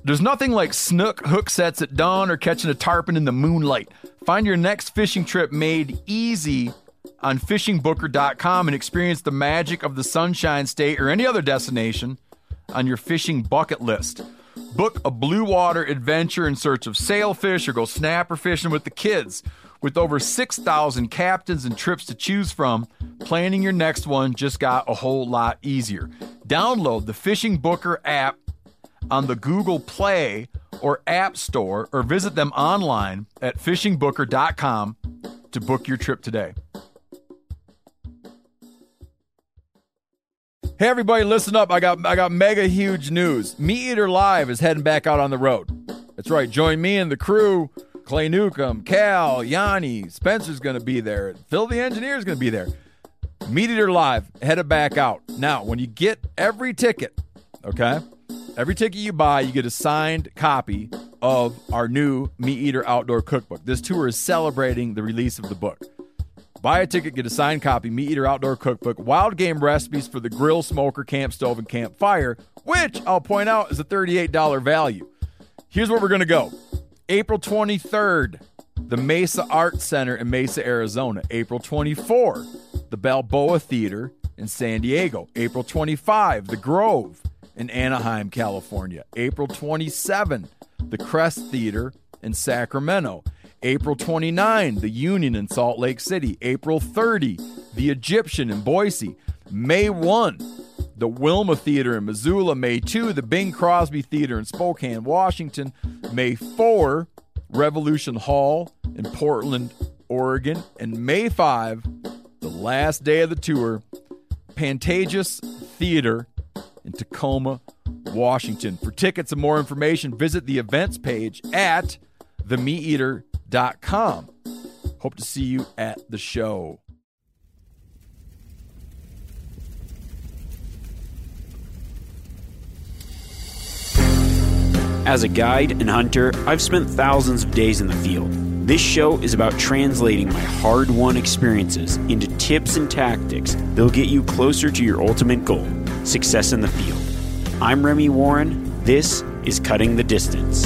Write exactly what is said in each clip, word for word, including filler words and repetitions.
There's nothing like snook hook sets at dawn or catching a tarpon in the moonlight. Find your next fishing trip made easy on fishing booker dot com and experience the magic of the Sunshine State or any other destination on your fishing bucket list. Book a blue water adventure in search of sailfish or go snapper fishing with the kids. With over six thousand captains and trips to choose from, planning your next one just got a whole lot easier. Download the Fishing Booker app on the Google Play or App Store or visit them online at fishing booker dot com to book your trip today. Hey everybody, listen up. I got I got mega huge news. Meat Eater Live is heading back out on the road. That's right. Join me and the crew. Clay Newcomb, Cal, Yanni, Spencer's going to be there. Phil the Engineer's going to be there. Meat Eater Live headed back out. Now, when you get every ticket, okay, every ticket you buy, you get a signed copy of our new Meat Eater Outdoor Cookbook. This tour is celebrating the release of the book. Buy a ticket, get a signed copy, Meat Eater Outdoor Cookbook, wild game recipes for the grill, smoker, camp stove, and campfire, which I'll point out is a thirty-eight dollars value. Here's where we're going to go. April twenty-third, the Mesa Arts Center in Mesa, Arizona. April twenty-fourth, the Balboa Theater in San Diego. April twenty-fifth, the Grove in Anaheim, California. April twenty-seventh, the Crest Theater in Sacramento. April twenty-ninth, the Union in Salt Lake City. April thirtieth, the Egyptian in Boise. May first, the Wilma Theater in Missoula. May second, the Bing Crosby Theater in Spokane, Washington. May fourth, Revolution Hall in Portland, Oregon. And May fifth, the last day of the tour, Pantages Theater in Tacoma, Washington. For tickets and more information, visit the events page at the meat eater dot com. Hope to see you at the show. As a guide and hunter, I've spent thousands of days in the field. This show is about translating my hard-won experiences into tips and tactics that'll get you closer to your ultimate goal, success in the field. I'm Remy Warren. This is Cutting the Distance.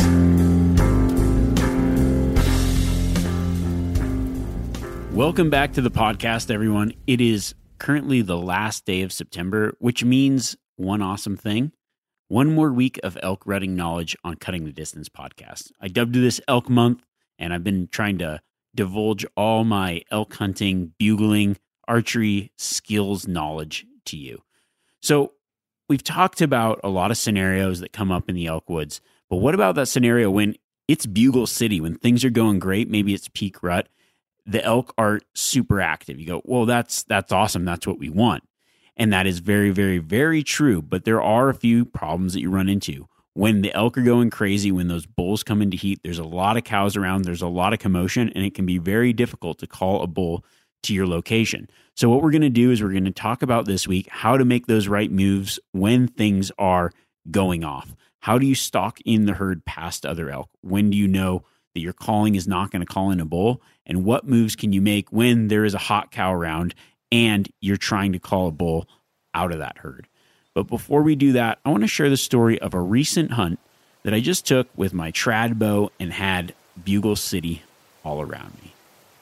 Welcome back to the podcast, everyone. It is currently the last day of September, which means one awesome thing. One more week of elk rutting knowledge on Cutting the Distance podcast. I dubbed this Elk Month, and I've been trying to divulge all my elk hunting, bugling, archery skills knowledge to you. So we've talked about a lot of scenarios that come up in the elk woods, but what about that scenario when it's bugle city, when things are going great, maybe it's peak rut, the elk are super active. You go, well, that's that's awesome. That's what we want. And that is very, very, very true. But there are a few problems that you run into. When the elk are going crazy, when those bulls come into heat, there's a lot of cows around, there's a lot of commotion, and it can be very difficult to call a bull to your location. So what we're going to do is we're going to talk about this week how to make those right moves when things are going off. How do you stalk in the herd past other elk? When do you know that your calling is not going to call in a bull? And what moves can you make when there is a hot cow around and you're trying to call a bull out of that herd? But before we do that, I want to share the story of a recent hunt that I just took with my trad bow and had Bugle City all around me.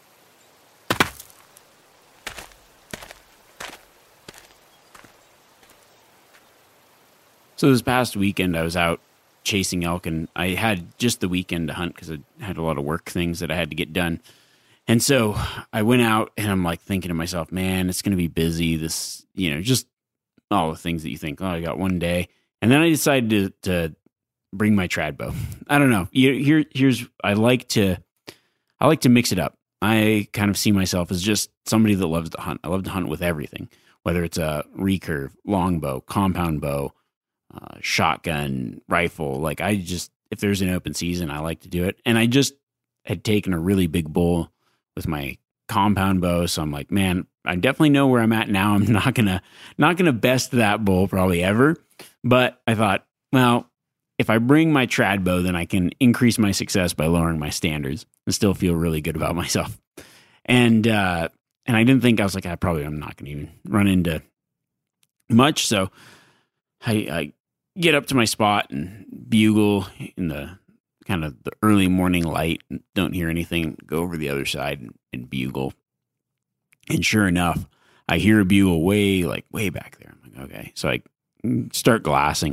So this past weekend, I was out chasing elk, and I had just the weekend to hunt because I had a lot of work things that I had to get done. And so I went out and I'm like thinking to myself, man, it's going to be busy. This, you know, just all the things that you think, oh, I got one day. And then I decided to, to bring my trad bow. I don't know. Here, here's, I like to, I like to mix it up. I kind of see myself as just somebody that loves to hunt. I love to hunt with everything, whether it's a recurve, longbow, compound bow, uh, shotgun, rifle. Like I just, if there's an open season, I like to do it. And I just had taken a really big bull with my compound bow. So I'm like, man, I definitely know where I'm at now. I'm not going to, not going to best that bull probably ever. But I thought, well, if I bring my trad bow, then I can increase my success by lowering my standards and still feel really good about myself. And, uh, and I didn't think, I was like, I probably, I'm not going to even run into much. So I, I get up to my spot and bugle in the kind of the early morning light. And don't hear anything. Go over the other side and, and bugle. And sure enough, I hear a bugle way, like way back there. I'm like, okay. So I start glassing,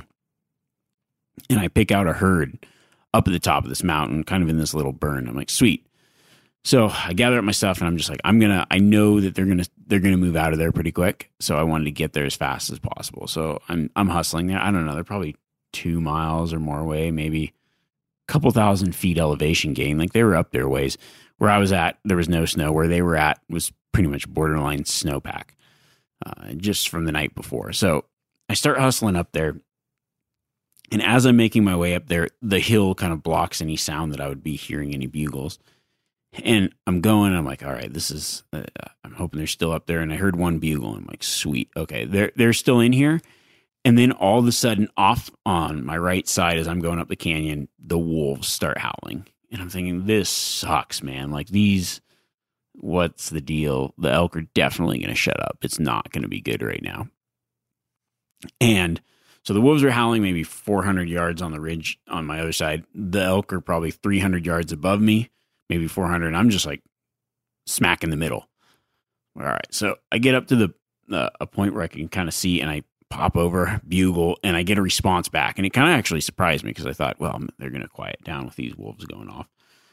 and I pick out a herd up at the top of this mountain, kind of in this little burn. I'm like, sweet. So I gather up my stuff, and I'm just like, I'm gonna. I know that they're gonna they're gonna move out of there pretty quick. So I wanted to get there as fast as possible. So I'm I'm hustling there. I don't know. They're probably two miles or more away, maybe a couple thousand feet elevation gain. Like they were up there ways. Where I was at, there was no snow. Where they were at was pretty much borderline snowpack, uh, just from the night before. So I start hustling up there. And as I'm making my way up there, the hill kind of blocks any sound that I would be hearing, any bugles. And I'm going, I'm like, all right, this is, uh, I'm hoping they're still up there. And I heard one bugle, and I'm like, sweet. Okay, they're, they're still in here. And then all of a sudden, off on my right side, as I'm going up the canyon, the wolves start howling. And I'm thinking, this sucks, man. Like these, what's the deal? The elk are definitely going to shut up. It's not going to be good right now. And so the wolves are howling maybe four hundred yards on the ridge on my other side. The elk are probably three hundred yards above me, maybe four hundred. And I'm just like smack in the middle. All right. So I get up to the uh, a point where I can kind of see, and I pop over, bugle, and I get a response back. And it kind of actually surprised me because I thought, well, they're going to quiet down with these wolves going off.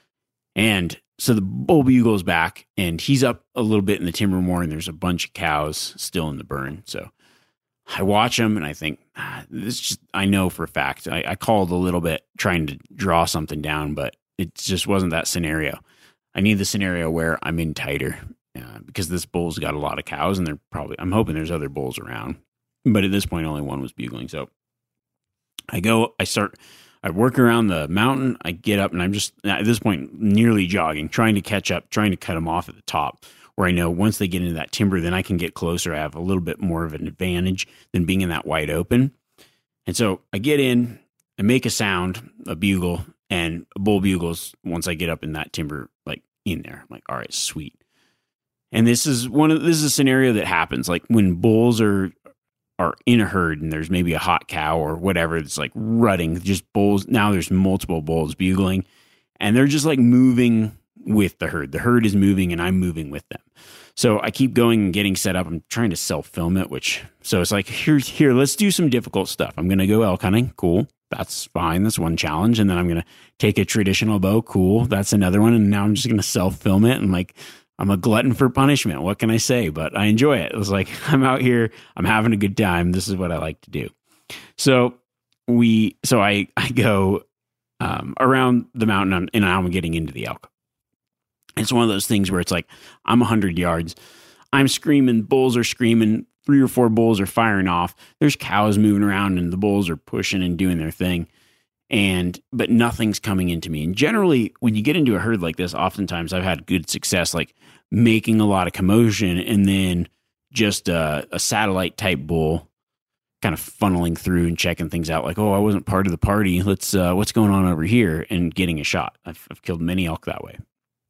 And so the bull bugles back, and he's up a little bit in the timber more, and there's a bunch of cows still in the burn. So I watch him, and I think, ah, this just, I know for a fact. I, I called a little bit trying to draw something down, but it just wasn't that scenario. I need the scenario where I'm in tighter uh, because this bull's got a lot of cows, and they're probably, I'm hoping there's other bulls around. But at this point, only one was bugling. So I go, I start, I work around the mountain. I get up, and I'm just, at this point, nearly jogging, trying to catch up, trying to cut them off at the top, where I know once they get into that timber, then I can get closer. I have a little bit more of an advantage than being in that wide open. And so I get in, I make a sound, a bugle, and a bull bugles once I get up in that timber, like in there. I'm like, all right, sweet. And this is one of, this is a scenario that happens. Like when bulls are, are in a herd and there's maybe a hot cow or whatever that's like rutting, just bulls. Now there's multiple bulls bugling, and they're just like moving with the herd. The herd is moving, and I'm moving with them. So I keep going and getting set up. I'm trying to self-film it, which, so it's like, here, here, let's do some difficult stuff. I'm going to go elk hunting. Cool. That's fine. That's one challenge. And then I'm going to take a traditional bow. Cool. That's another one. And now I'm just going to self-film it. And like, I'm a glutton for punishment. What can I say? But I enjoy it. It was like, I'm out here, I'm having a good time. This is what I like to do. So we, so I, I go um, around the mountain, and I'm getting into the elk. It's one of those things where it's like, I'm a hundred yards. I'm screaming. Bulls are screaming. Three or four bulls are firing off. There's cows moving around, and the bulls are pushing and doing their thing. And, but nothing's coming into me. And generally, when you get into a herd like this, oftentimes I've had good success, like making a lot of commotion, and then just a, a satellite type bull kind of funneling through and checking things out. Like, oh, I wasn't part of the party. Let's, uh, what's going on over here? And getting a shot. I've, I've killed many elk that way.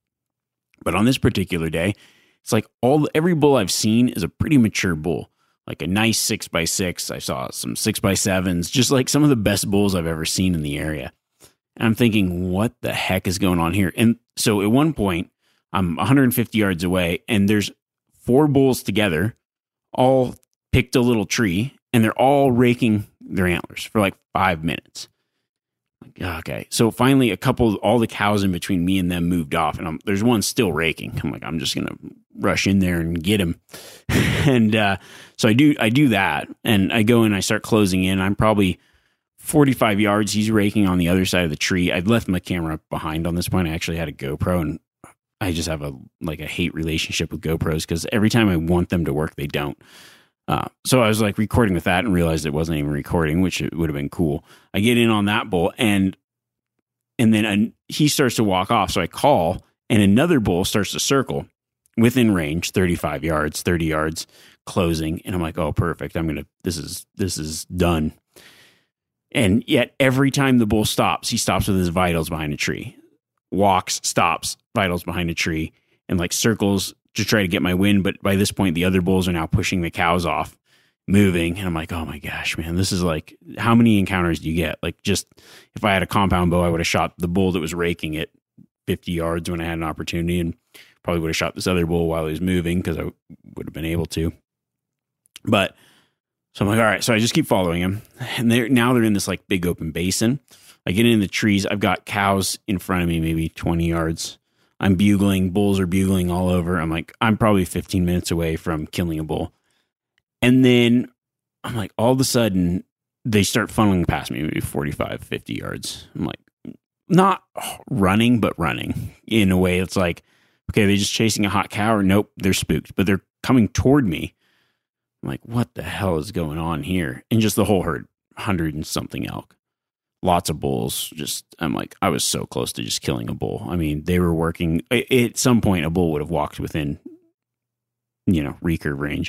But on this particular day, it's like all, every bull I've seen is a pretty mature bull. Like a nice six by six. I saw some six by sevens, just like some of the best bulls I've ever seen in the area. And I'm thinking, what the heck is going on here? And so at one point, I'm one hundred fifty yards away, and there's four bulls together, all picked a little tree, and they're all raking their antlers for like five minutes. Like, okay. So finally, a couple, all the cows in between me and them moved off, and I'm, there's one still raking. I'm like, I'm just going to rush in there and get him. and uh, so I do, I do that, and I go and I start closing in. I'm probably forty-five yards. He's raking on the other side of the tree. I'd left my camera behind on this point. I actually had a GoPro, and I just have a, like a hate relationship with GoPros because every time I want them to work, they don't. Uh, so I was like recording with that and realized it wasn't even recording, which it would have been cool. I get in on that bull, and and then a, he starts to walk off. So I call, and another bull starts to circle within range, thirty-five yards, thirty yards, closing. And I'm like, oh, perfect. I'm going to, this is, this is done. And yet every time the bull stops, he stops with his vitals behind a tree, walks, stops, vitals behind a tree, and like circles to try to get my win. But by this point, the other bulls are now pushing the cows off. moving. And I'm like, oh my gosh, man, this is like, how many encounters do you get? Like, just if I had a compound bow, I would have shot the bull that was raking it fifty yards when I had an opportunity, and probably would have shot this other bull while he was moving because I would have been able to. But so I'm like, all right. So I just keep following him. And they're now they're in this like big open basin. I get in the trees. I've got cows in front of me, maybe twenty yards. I'm bugling. Bulls are bugling all over. I'm like, I'm probably fifteen minutes away from killing a bull. And then I'm like, all of a sudden, they start funneling past me, maybe forty-five, fifty yards. I'm like, not running, but running in a way. It's like, okay, they're just chasing a hot cow, or nope, they're spooked, but they're coming toward me. I'm like, what the hell is going on here? And just the whole herd, hundred and something elk, lots of bulls. Just, I'm like, I was so close to just killing a bull. I mean, they were working. At some point, a bull would have walked within, you know, recurve range.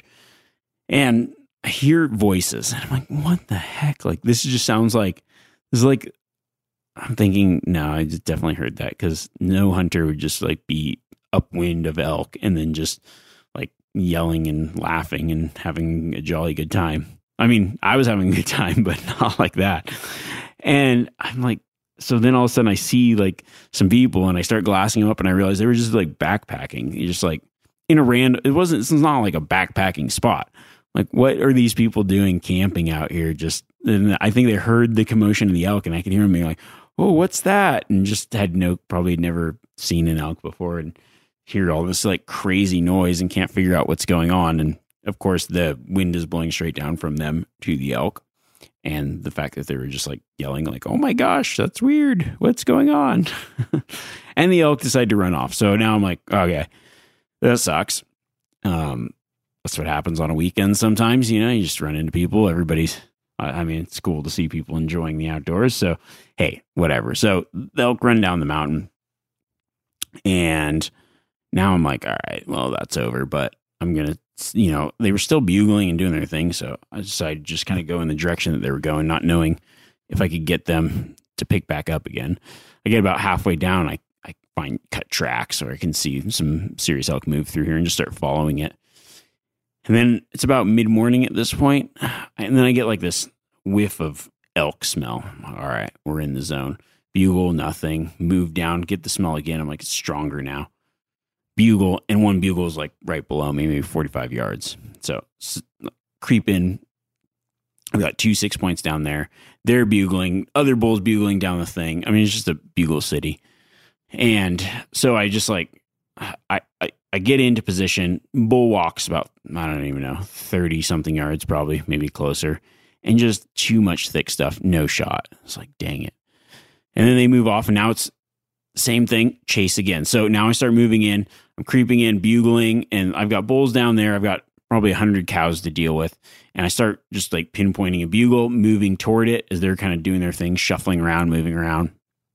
And I hear voices, and I'm like, what the heck? Like, this just sounds like, this is like, I'm thinking, no, I just definitely heard that, because no hunter would just like be upwind of elk and then just like yelling and laughing and having a jolly good time. I mean, I was having a good time, but not like that. And I'm like, so then all of a sudden I see like some people, and I start glassing them up, and I realize they were just like backpacking. You're just like in a random, it wasn't, it's not like a backpacking spot. Like, what are these people doing camping out here? Just, and I think they heard the commotion of the elk, and I could hear them being like, oh, what's that? And just had no, probably never seen an elk before, and hear all this like crazy noise and can't figure out what's going on. And of course, the wind is blowing straight down from them to the elk. And the fact that they were just like yelling, like, oh my gosh, that's weird. What's going on? And the elk decided to run off. So now I'm like, okay, that sucks. Um, That's what happens on a weekend sometimes, you know, you just run into people. Everybody's, I mean, it's cool to see people enjoying the outdoors. So, hey, whatever. So the elk run down the mountain. And now I'm like, all right, well, that's over. But I'm going to, you know, they were still bugling and doing their thing. So I decided to just kind of go in the direction that they were going, not knowing if I could get them to pick back up again. I get about halfway down. I, I find cut tracks, or I can see some serious elk move through here, and just start following it. And then it's about mid-morning at this point, and then I get like this whiff of elk smell. All right, we're in the zone. Bugle, nothing. Move down, get the smell again. I'm like, it's stronger now. Bugle, and one bugle is like right below me, maybe forty-five yards. So creep in. I've got two six points down there. They're bugling. Other bulls bugling down the thing. I mean, it's just a bugle city. And so I just like, I, I, I get into position. Bull walks about, I don't even know, thirty something yards, probably, maybe closer. And just too much thick stuff. No shot. It's like, dang it. And then they move off, and now it's same thing, chase again. So now I start moving in. I'm creeping in, bugling, and I've got bulls down there. I've got probably one hundred cows to deal with. And I start just like pinpointing a bugle, moving toward it as they're kind of doing their thing, shuffling around, moving around.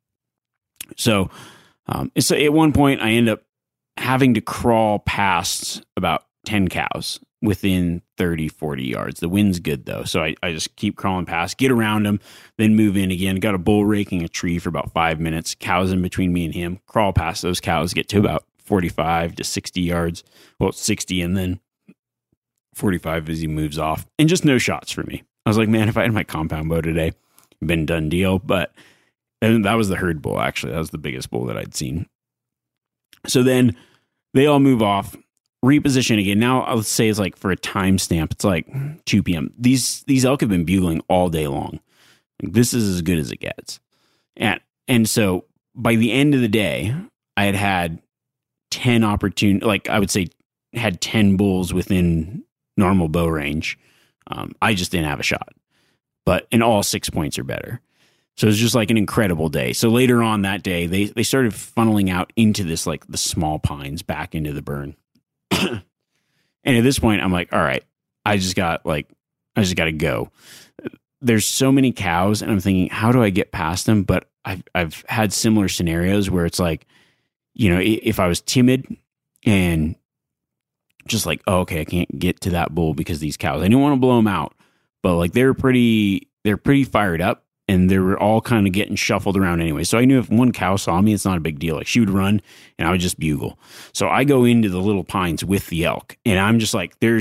So, um, so at one point, I end up having to crawl past about ten cows within thirty, forty yards. The wind's good though. So I, I just keep crawling past, get around them, then move in again. Got a bull raking a tree for about five minutes, cows in between me and him, crawl past those cows, get to about forty-five to sixty yards. Well, sixty and then forty-five as he moves off, and just no shots for me. I was like, man, if I had my compound bow today, been done deal. But and that was the herd bull. Actually, that was the biggest bull that I'd seen. So then they all move off, reposition again. Now let's say it's like for a timestamp, it's like two p.m. These these elk have been bugling all day long. This is as good as it gets. And and so by the end of the day, I had had ten opportune, like I would say, had ten bulls within normal bow range. Um, I just didn't have a shot, but and all six points or better. So it was just like an incredible day. So later on that day, they, they started funneling out into this, like the small pines back into the burn. And at this point, I'm like, all right, I just got like, I just got to go. There's so many cows, and I'm thinking, how do I get past them? But I've, I've had similar scenarios where it's like, you know, if I was timid and just like, oh, okay, I can't get to that bull because these cows, I didn't want to blow them out, but like they're pretty, they're pretty fired up. And they were all kind of getting shuffled around anyway. So I knew if one cow saw me, it's not a big deal. Like she would run and I would just bugle. So I go into the little pines with the elk, and I'm just like, there's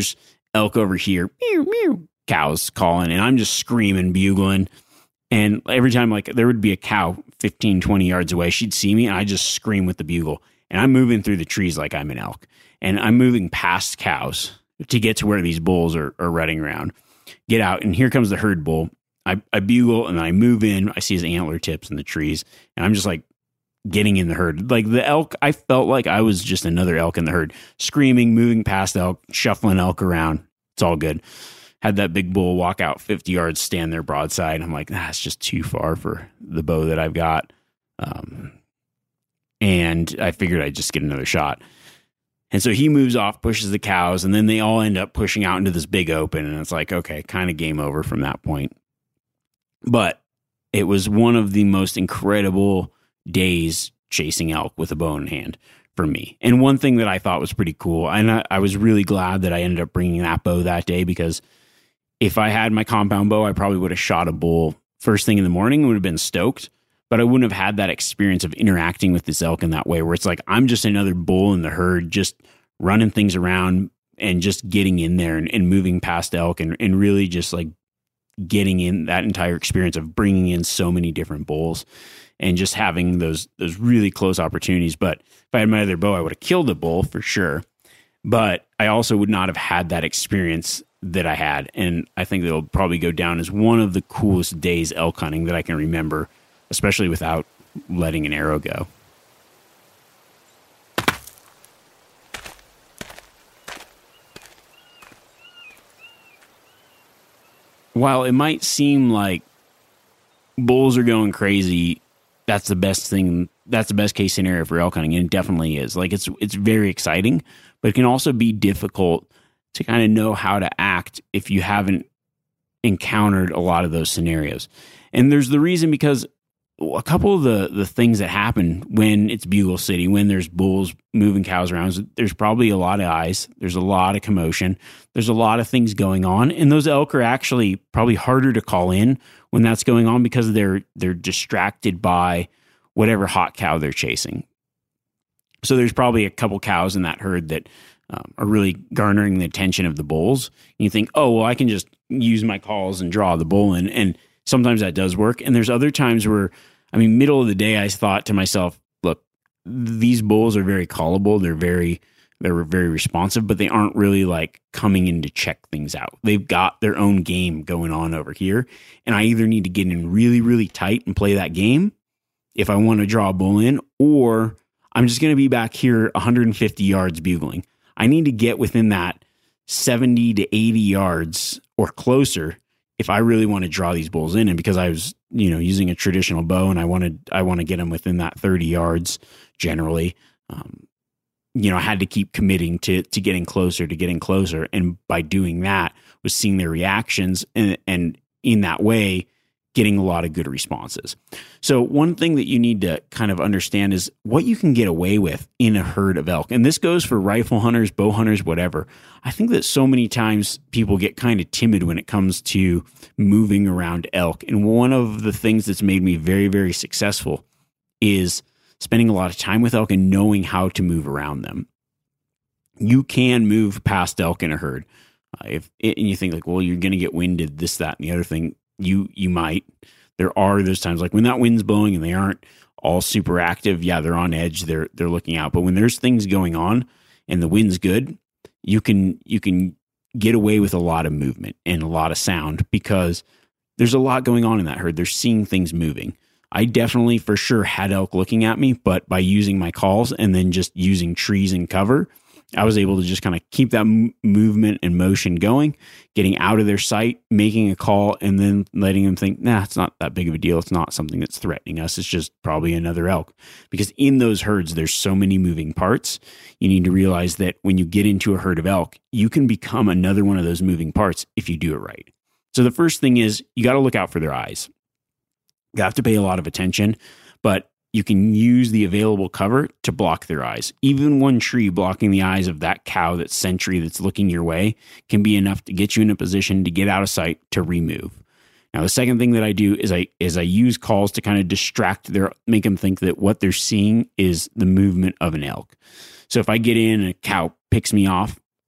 elk over here, meow, meow, cows calling, and I'm just screaming, bugling. And every time, like, there would be a cow fifteen, twenty yards away, she'd see me, and I just scream with the bugle. And I'm moving through the trees like I'm an elk. And I'm moving past cows to get to where these bulls are, are running around. Get out, and here comes the herd bull. I, I bugle, and then I move in. I see his antler tips in the trees, and I'm just, like, getting in the herd. Like, the elk, I felt like I was just another elk in the herd, screaming, moving past elk, shuffling elk around. It's all good. Had that big bull walk out fifty yards, stand there broadside. I'm like, that's just too far for the bow that I've got. Um, and I figured I'd just get another shot. And so he moves off, pushes the cows, and then they all end up pushing out into this big open. And it's like, okay, kind of game over from that point. But it was one of the most incredible days chasing elk with a bow in hand for me. And one thing that I thought was pretty cool, and I, I was really glad that I ended up bringing that bow that day, because if I had my compound bow, I probably would have shot a bull first thing in the morning and would have been stoked, but I wouldn't have had that experience of interacting with this elk in that way, where it's like, I'm just another bull in the herd, just running things around and just getting in there and, and moving past elk and, and really just like getting in that entire experience of bringing in so many different bulls and just having those, those really close opportunities. But if I had my other bow, I would have killed a bull for sure. But I also would not have had that experience that I had. And I think that'll probably go down as one of the coolest days elk hunting that I can remember, especially without letting an arrow go. While it might seem like bulls are going crazy, that's the best thing. That's the best case scenario for elk hunting. And it definitely is. Like, it's, it's very exciting, but it can also be difficult to kind of know how to act if you haven't encountered a lot of those scenarios. And there's the reason, because a couple of the, the things that happen when it's bugle city, when there's bulls moving cows around, there's probably a lot of eyes. There's a lot of commotion. There's a lot of things going on. And those elk are actually probably harder to call in when that's going on, because they're, they're distracted by whatever hot cow they're chasing. So there's probably a couple cows in that herd that um, are really garnering the attention of the bulls. And you think, oh, well, I can just use my calls and draw the bull in. And sometimes that does work. And there's other times where, I mean, middle of the day, I thought to myself, look, these bulls are very callable. They're very, they're very responsive, but they aren't really like coming in to check things out. They've got their own game going on over here. And I either need to get in really, really tight and play that game if I want to draw a bull in, or I'm just going to be back here one hundred fifty yards bugling. I need to get within that seventy to eighty yards or closer if I really want to draw these bulls in. And because I was, you know, using a traditional bow, and I wanted, I want to get them within that thirty yards generally, um, you know, I had to keep committing to, to getting closer, to getting closer. And by doing that, was seeing their reactions, and, and in that way, getting a lot of good responses. So one thing that you need to kind of understand is what you can get away with in a herd of elk. And this goes for rifle hunters, bow hunters, whatever. I think that so many times people get kind of timid when it comes to moving around elk. And one of the things that's made me very, very successful is spending a lot of time with elk and knowing how to move around them. You can move past elk in a herd. Uh, if it, and you think like, well, you're going to get winded, this, that, and the other thing. You you might. There are those times like when that wind's blowing and they aren't all super active. Yeah, they're on edge. They're they're looking out. But when there's things going on and the wind's good, you can you can get away with a lot of movement and a lot of sound, because there's a lot going on in that herd. They're seeing things moving. I definitely for sure had elk looking at me, but by using my calls and then just using trees and cover, I was able to just kind of keep that m- movement and motion going, getting out of their sight, making a call, and then letting them think, nah, it's not that big of a deal. It's not something that's threatening us. It's just probably another elk. Because in those herds, there's so many moving parts. You need to realize that when you get into a herd of elk, you can become another one of those moving parts if you do it right. So the first thing is you got to look out for their eyes. You have to pay a lot of attention, but you can use the available cover to block their eyes. Even one tree blocking the eyes of that cow, that sentry that's looking your way, can be enough to get you in a position to get out of sight to remove. Now, the second thing that I do is I is I use calls to kind of distract their, make them think that what they're seeing is the movement of an elk. So if I get in and a cow picks me off,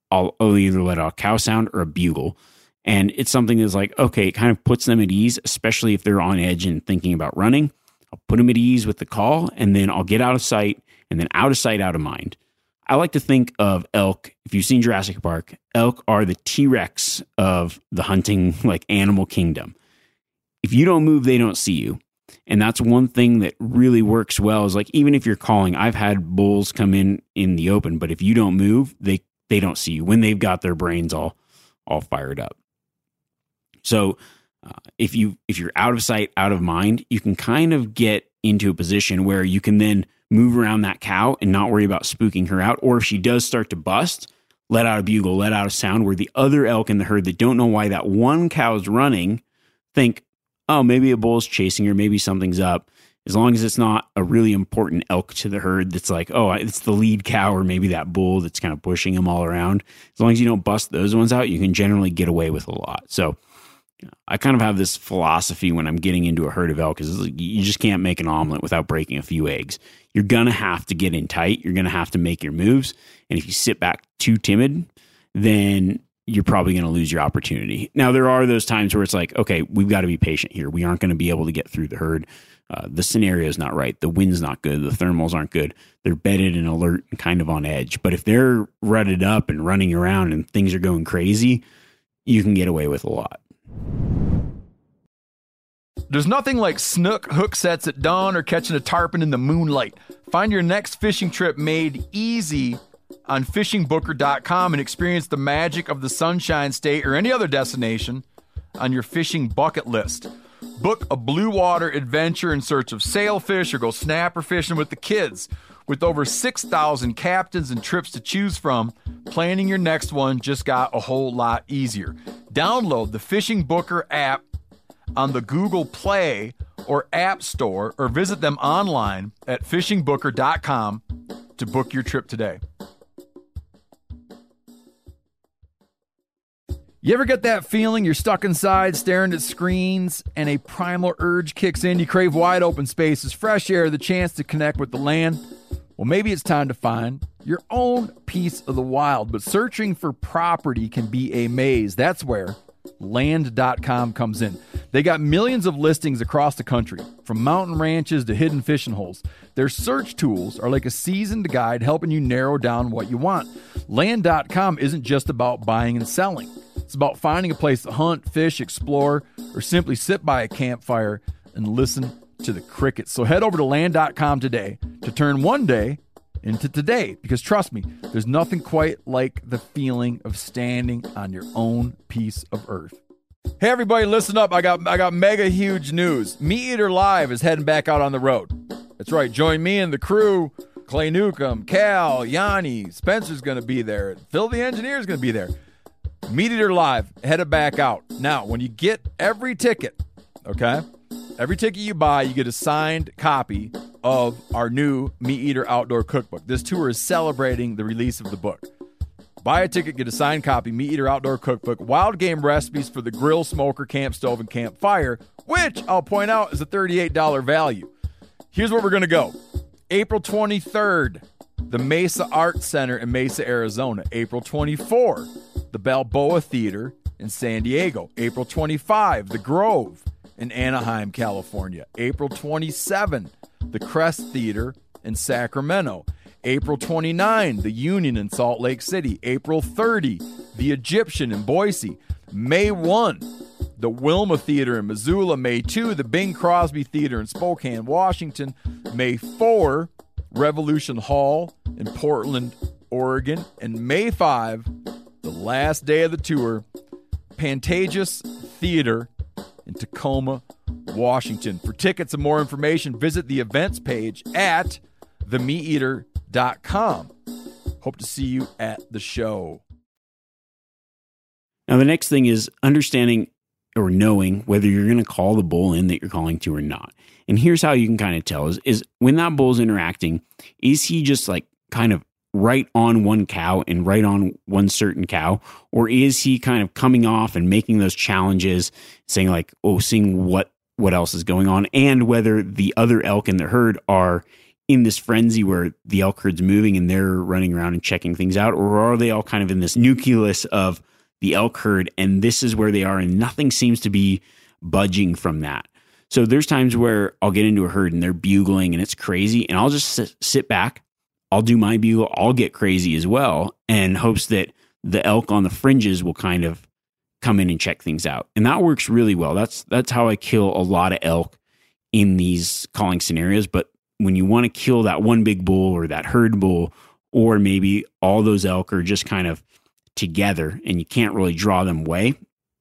I'll, I'll either let out a cow sound or a bugle. And it's something that's like, okay, it kind of puts them at ease, especially if they're on edge and thinking about running. I'll put them at ease with the call, and then I'll get out of sight, and then out of sight, out of mind. I like to think of elk. If you've seen Jurassic Park, elk are the T-Rex of the hunting, like, animal kingdom. If you don't move, they don't see you. And that's one thing that really works well is, like, even if you're calling, I've had bulls come in in the open, but if you don't move, they, they don't see you when they've got their brains all, all fired up. So uh, if you, if you're out of sight, out of mind, you can kind of get into a position where you can then move around that cow and not worry about spooking her out. Or if she does start to bust, let out a bugle, let out a sound where the other elk in the herd that don't know why that one cow is running think, oh, maybe a bull's chasing her, maybe something's up. As long as it's not a really important elk to the herd that's like, oh, it's the lead cow or maybe that bull that's kind of pushing them all around. As long as you don't bust those ones out, you can generally get away with a lot. So I kind of have this philosophy when I'm getting into a herd of elk is you just can't make an omelet without breaking a few eggs. You're going to have to get in tight. You're going to have to make your moves. And if you sit back too timid, then you're probably going to lose your opportunity. Now, there are those times where it's like, okay, we've got to be patient here. We aren't going to be able to get through the herd. Uh, the scenario is not right. The wind's not good. The thermals aren't good. They're bedded and alert and kind of on edge. But if they're rutted up and running around and things are going crazy, you can get away with a lot. There's nothing like snook hook sets at dawn or catching a tarpon in the moonlight. Find your next fishing trip made easy on fishing booker dot com and experience the magic of the Sunshine State or any other destination on your fishing bucket list. Book a blue water adventure in search of sailfish or go snapper fishing with the kids. With over six thousand captains and trips to choose from, planning your next one just got a whole lot easier. Download the Fishing Booker app on the Google Play or App Store or visit them online at fishing booker dot com to book your trip today. You ever get that feeling you're stuck inside staring at screens and a primal urge kicks in? You crave wide open spaces, fresh air, the chance to connect with the land. Well, maybe it's time to find your own piece of the wild, but searching for property can be a maze. That's where land dot com comes in. They got millions of listings across the country, from mountain ranches to hidden fishing holes. Their search tools are like a seasoned guide helping you narrow down what you want. land dot com isn't just about buying and selling. It's about finding a place to hunt, fish, explore, or simply sit by a campfire and listen to the crickets. So head over to land dot com today to turn one day into today, because trust me, there's nothing quite like the feeling of standing on your own piece of earth. Hey everybody, listen up. I got I got mega huge news. Meat Eater Live is heading back out on the road. That's right. Join me and the crew. Clay Newcomb, Cal, Yanni, Spencer's going to be there. Phil the engineer's going to be there. Meat Eater Live headed back out. Now, when you get every ticket, okay, every ticket you buy, you get a signed copy of our new Meat Eater Outdoor Cookbook. This tour is celebrating the release of the book. Buy a ticket, get a signed copy, Meat Eater Outdoor Cookbook, wild game recipes for the grill, smoker, camp stove, and campfire, which I'll point out is a thirty-eight dollars value. Here's where we're going to go. April twenty-third, the Mesa Arts Center in Mesa, Arizona. April twenty-fourth, the Balboa Theater in San Diego. April twenty-fifth, the Grove in Anaheim, California. April twenty-seventh, the Crest Theater in Sacramento. April twenty-ninth, the Union in Salt Lake City. April thirtieth, the Egyptian in Boise. May first, the Wilma Theater in Missoula. May second, the Bing Crosby Theater in Spokane, Washington. May fourth, Revolution Hall in Portland, Oregon. And May fifth, the last day of the tour, Pantages Theater in Tacoma, Washington. For tickets and more information, visit the events page at the meat eater dot com. Hope to see you at the show. Now, the next thing is understanding or knowing whether you're going to call the bull in that you're calling to or not. And here's how you can kind of tell is, is when that bull's interacting, is he just like kind of right on one cow and right on one certain cow? Or is he kind of coming off and making those challenges, saying like, oh, seeing what, what else is going on, and whether the other elk in the herd are in this frenzy where the elk herd's moving and they're running around and checking things out, or are they all kind of in this nucleus of the elk herd and this is where they are and nothing seems to be budging from that? So there's times where I'll get into a herd and they're bugling and it's crazy, and I'll just sit, sit back, I'll do my bugle, I'll get crazy as well, and hopes that the elk on the fringes will kind of come in and check things out. And that works really well. That's that's how I kill a lot of elk in these calling scenarios. But when you want to kill that one big bull or that herd bull, or maybe all those elk are just kind of together and you can't really draw them away,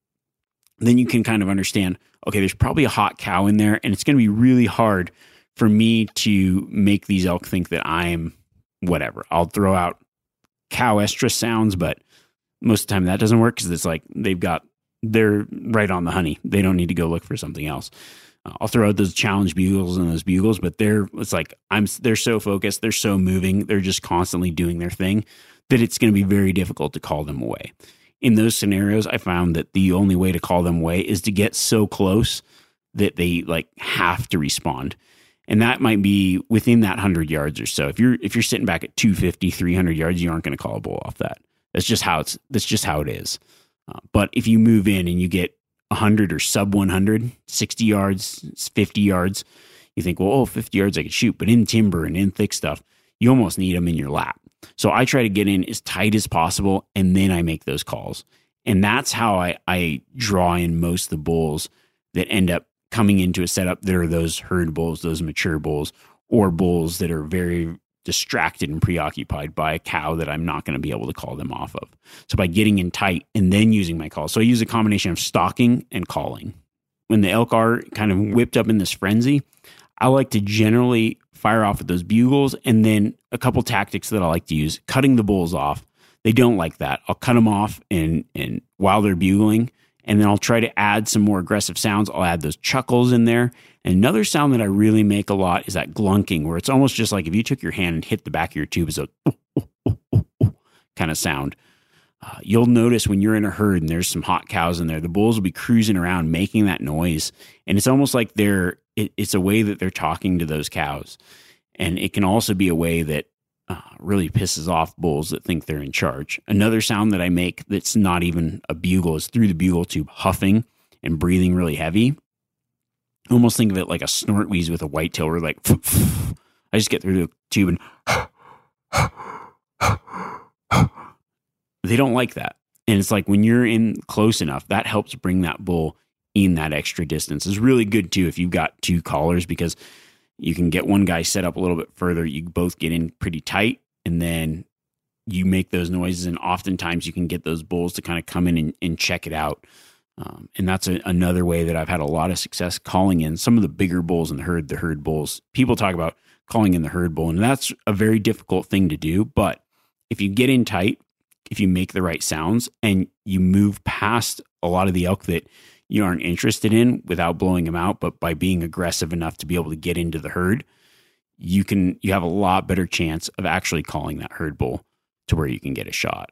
then you can kind of understand, okay, there's probably a hot cow in there, and it's going to be really hard for me to make these elk think that I'm whatever. I'll throw out cow estrus sounds, but most of the time that doesn't work because it's like they've got, they're right on the honey. They don't need to go look for something else. Uh, I'll throw out those challenge bugles and those bugles, but they're, it's like, I'm, they're so focused. They're so moving. They're just constantly doing their thing that it's going to be very difficult to call them away. In those scenarios, I found that the only way to call them away is to get so close that they like have to respond. And that might be within that hundred yards or so. If you're, if you're sitting back at two fifty, three hundred yards, you aren't going to call a bull off that. That's just how it's, that's just how it is. Uh, but if you move in and you get one hundred or sub one hundred, sixty yards, fifty yards, you think, well, oh, fifty yards I could shoot. But in timber and in thick stuff, you almost need them in your lap. So I try to get in as tight as possible, and then I make those calls. And that's how I, I draw in most of the bulls that end up coming into a setup that are those herd bulls, those mature bulls, or bulls that are very distracted and preoccupied by a cow that I'm not going to be able to call them off of. So by getting in tight and then using my calls. So I use a combination of stalking and calling. When the elk are kind of whipped up in this frenzy, I like to generally fire off with those bugles, and then a couple tactics that I like to use, cutting the bulls off. They don't like that. I'll cut them off and and while they're bugling, and then I'll try to add some more aggressive sounds. I'll add those chuckles in there. And another sound that I really make a lot is that glunking, where it's almost just like if you took your hand and hit the back of your tube, it's a ooh, ooh, ooh, ooh, ooh, kind of sound. Uh, you'll notice when you're in a herd and there's some hot cows in there, the bulls will be cruising around making that noise. And it's almost like they're, it, it's a way that they're talking to those cows. And it can also be a way that uh, really pisses off bulls that think they're in charge. Another sound that I make that's not even a bugle is through the bugle tube, huffing and breathing really heavy. Almost think of it like a snort wheeze with a whitetail, where like, I just get through the tube and they don't like that. And it's like when you're in close enough, that helps bring that bull in that extra distance. It's really good too if you've got two callers, because you can get one guy set up a little bit further. You both get in pretty tight, and then you make those noises. And oftentimes you can get those bulls to kind of come in and, and check it out. Um, and that's a, another way that I've had a lot of success calling in some of the bigger bulls in the herd, the herd bulls. People talk about calling in the herd bull, and that's a very difficult thing to do. But if you get in tight, if you make the right sounds and you move past a lot of the elk that you aren't interested in without blowing them out, but by being aggressive enough to be able to get into the herd, you can, you have a lot better chance of actually calling that herd bull to where you can get a shot.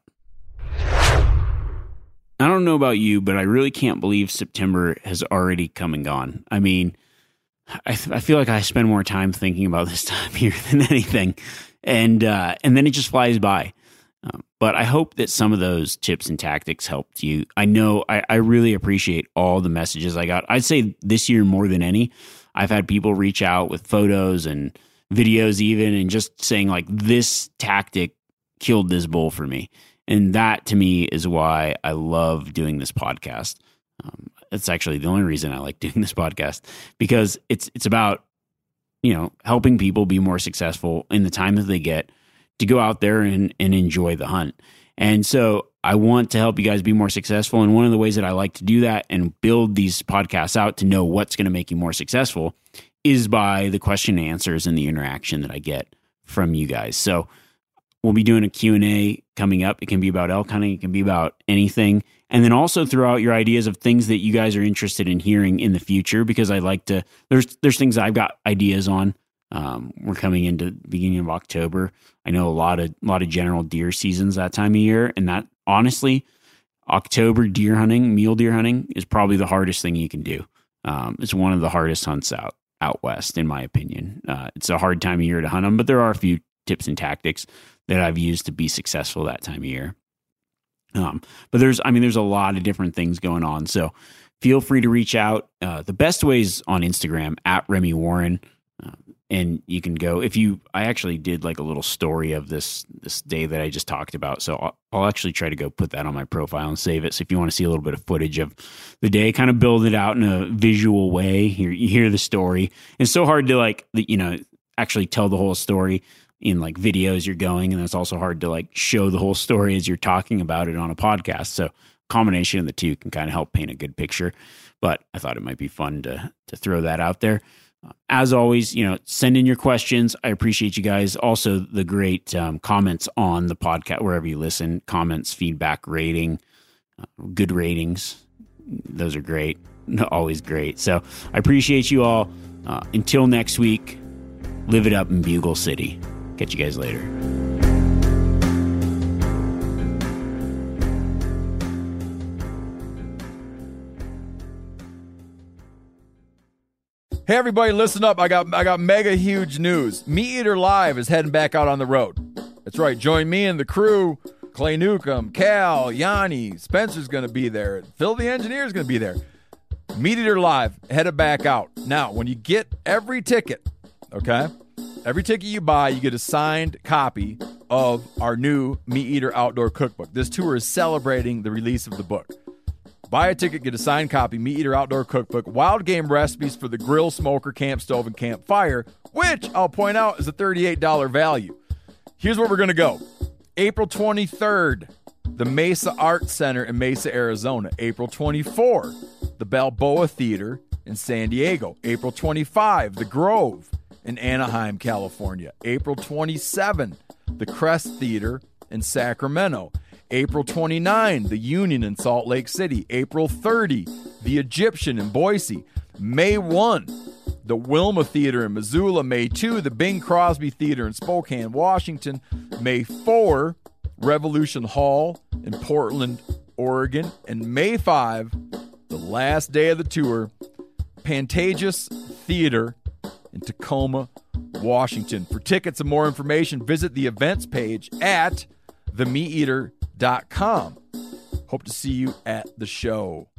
I don't know about you, but I really can't believe September has already come and gone. I mean, I, th- I feel like I spend more time thinking about this time here than anything. And, uh, and then it just flies by. Um, but I hope that some of those tips and tactics helped you. I know I, I really appreciate all the messages I got. I'd say this year more than any, I've had people reach out with photos and videos even, and just saying like, this tactic killed this bull for me. And that to me is why I love doing this podcast. Um, it's actually the only reason I like doing this podcast, because it's, it's about, you know, helping people be more successful in the time that they get to go out there and, and enjoy the hunt. And so I want to help you guys be more successful. And one of the ways that I like to do that and build these podcasts out to know what's going to make you more successful is by the question and answers and the interaction that I get from you guys. So we'll be doing a Q and A coming up. It can be about elk hunting. It can be about anything. And then also throw out your ideas of things that you guys are interested in hearing in the future, because I like to, there's, there's things I've got ideas on. Um, we're coming into the beginning of October. I know a lot of, a lot of general deer seasons that time of year. And that honestly, October deer hunting, mule deer hunting is probably the hardest thing you can do. Um, it's one of the hardest hunts out. out west, in my opinion. Uh, it's a hard time of year to hunt them, but there are a few tips and tactics that I've used to be successful that time of year. Um, but there's, I mean, there's a lot of different things going on. So feel free to reach out. Uh, the best way is on Instagram at Remy Warren. Uh, and you can go, if you, I actually did like a little story of this, this day that I just talked about. So I'll, I'll actually try to go put that on my profile and save it. So if you want to see a little bit of footage of the day, kind of build it out in a visual way, here you hear the story. It's so hard to like, you know, actually tell the whole story in like videos you're going. And it's also hard to like show the whole story as you're talking about it on a podcast. So combination of the two can kind of help paint a good picture, but I thought it might be fun to, to throw that out there. Uh, as always, you know, send in your questions. I appreciate you guys. Also the great um, comments on the podcast, wherever you listen, comments, feedback, rating, uh, good ratings. Those are great. Always great. So I appreciate you all. Uh, until next week, live it up in Bugle City. Catch you guys later. Hey everybody, listen up. I got I got mega huge news. Meat Eater Live is heading back out on the road. That's right. Join me and the crew. Clay Newcomb, Cal, Yanni, Spencer's going to be there. Phil the Engineer's going to be there. Meat Eater Live headed back out. Now, when you get every ticket, okay, every ticket you buy, you get a signed copy of our new Meat Eater Outdoor Cookbook. This tour is celebrating the release of the book. Buy a ticket, get a signed copy, Meat Eater Outdoor Cookbook, wild game recipes for the grill, smoker, camp stove, and campfire, which I'll point out is a thirty-eight dollars value. Here's where we're going to go. April twenty-third, the Mesa Art Center in Mesa, Arizona. April twenty-fourth, the Balboa Theater in San Diego. April twenty-fifth, the Grove in Anaheim, California. April twenty-seventh, the Crest Theater in Sacramento. April twenty-ninth, the Union in Salt Lake City. April thirtieth, the Egyptian in Boise. May first, the Wilma Theater in Missoula. May second, the Bing Crosby Theater in Spokane, Washington. May fourth, Revolution Hall in Portland, Oregon. And May fifth, the last day of the tour, Pantages Theater in Tacoma, Washington. For tickets and more information, visit the events page at the meat eater dot com. Hope to see you at the show.